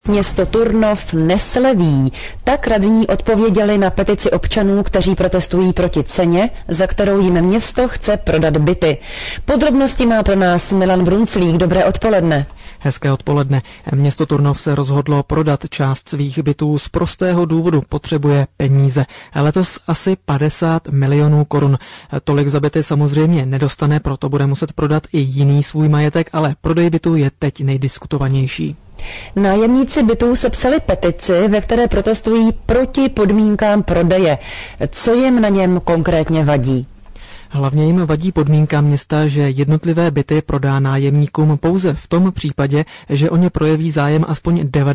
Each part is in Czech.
Město Turnov nesleví. Tak radní odpověděli na petici občanů, kteří protestují proti ceně, za kterou jim město chce prodat byty. Podrobnosti má pro nás Milan Brunclík. Dobré odpoledne. Hezké odpoledne. Město Turnov se rozhodlo prodat část svých bytů z prostého důvodu. Potřebuje peníze. Letos asi 50 milionů korun. Tolik za byty samozřejmě nedostane, proto bude muset prodat i jiný svůj majetek, ale prodej bytů je teď nejdiskutovanější. Nájemníci bytů sepsali petici, ve které protestují proti podmínkám prodeje. Co jim na něm konkrétně vadí? Hlavně jim vadí podmínka města, že jednotlivé byty prodá nájemníkům pouze v tom případě, že o ně projeví zájem aspoň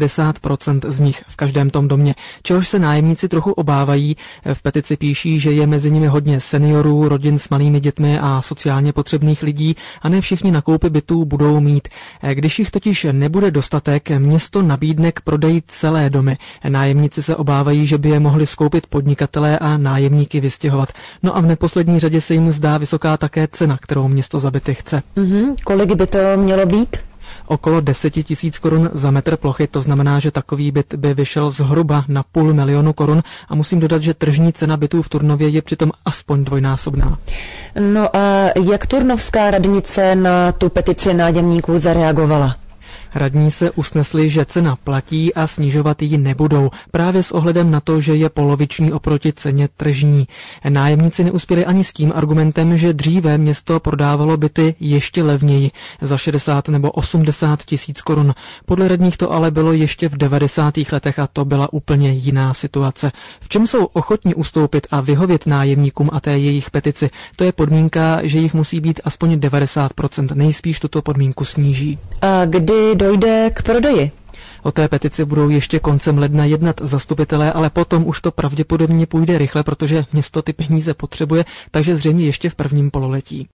90% z nich v každém tom domě, čehož se nájemníci trochu obávají. V petici píší, že je mezi nimi hodně seniorů, rodin s malými dětmi a sociálně potřebných lidí a ne všichni na koupi bytů budou mít. Když jich totiž nebude dostatek, město nabídne k prodeji celé domy. Nájemníci se obávají, že by je mohli skoupit podnikatelé a nájemníky vystěhovat. No a v neposlední řadě se jim zdá vysoká také cena, kterou město za byty chce. Kolik by to mělo být? Okolo 10 000 korun za metr plochy, to znamená, že takový byt by vyšel zhruba na 500 000 korun a musím dodat, že tržní cena bytů v Turnově je přitom aspoň dvojnásobná. No a jak turnovská radnice na tu petici nájemníků zareagovala? Radní se usnesli, že cena platí a snižovat ji nebudou, právě s ohledem na to, že je poloviční oproti ceně tržní. Nájemníci neuspěli ani s tím argumentem, že dříve město prodávalo byty ještě levněji, za 60 nebo 80 tisíc korun. Podle radních to ale bylo ještě v 90. letech a to byla úplně jiná situace. V čem jsou ochotni ustoupit a vyhovět nájemníkům a té jejich petici? To je podmínka, že jich musí být aspoň 90%, nejspíš tuto podmínku sníží. A kdy dojde k prodeji? O té petici budou ještě koncem ledna jednat zastupitelé, ale potom už to pravděpodobně půjde rychle, protože město ty peníze potřebuje, takže zřejmě ještě v prvním pololetí.